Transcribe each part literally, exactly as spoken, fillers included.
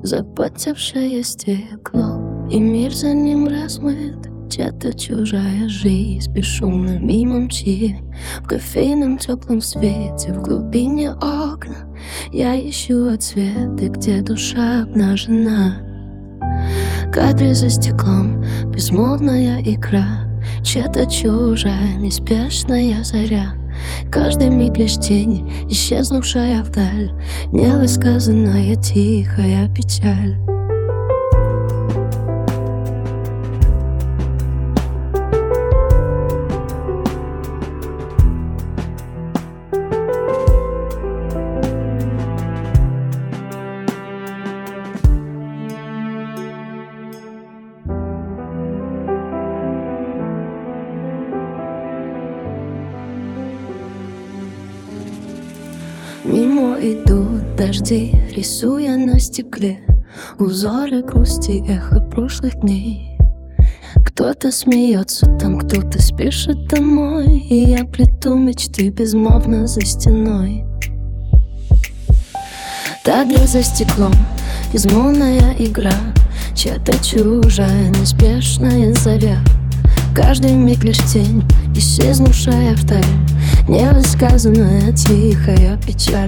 Запотевшее стекло, и мир за ним размыт. Где-то чужая жизнь бесшумно мимо мчит. В кофейном теплом свете, в глубине окна я ищу отсветы, где душа обнажена. Кадры за стеклом, безмолвная игра, чья-то чужая, неспешная заря. Каждый миг лишь тень, исчезнувшая вдаль, невысказанная тихая печаль. Мимо идут дожди, рисуя на стекле узоры грусти, эхо прошлых дней. Кто-то смеется там, кто-то спешит домой, и я плету мечты безмолвно за стеной. Также за стеклом безмолвная игра, чья-то чужая, неспешная заря. Каждый миг лишь тень, исчезнувшая вдаль, невысказанная тихая печаль.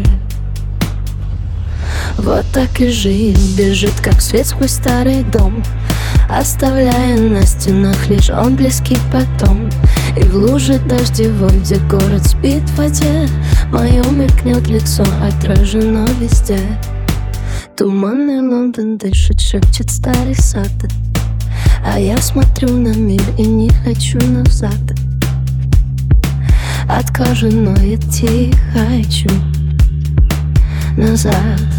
Вот так и жизнь бежит, как свет сквозь старый дом, оставляя на стенах лишь отблески потом. И в луже дождевой, где город спит в воде, мое мелькнет лицо, отражено везде. Туманный Лондон дышит, шепчет старый сад, а я смотрю на мир и не хочу назад. Откажу, но я тихо хочу назад.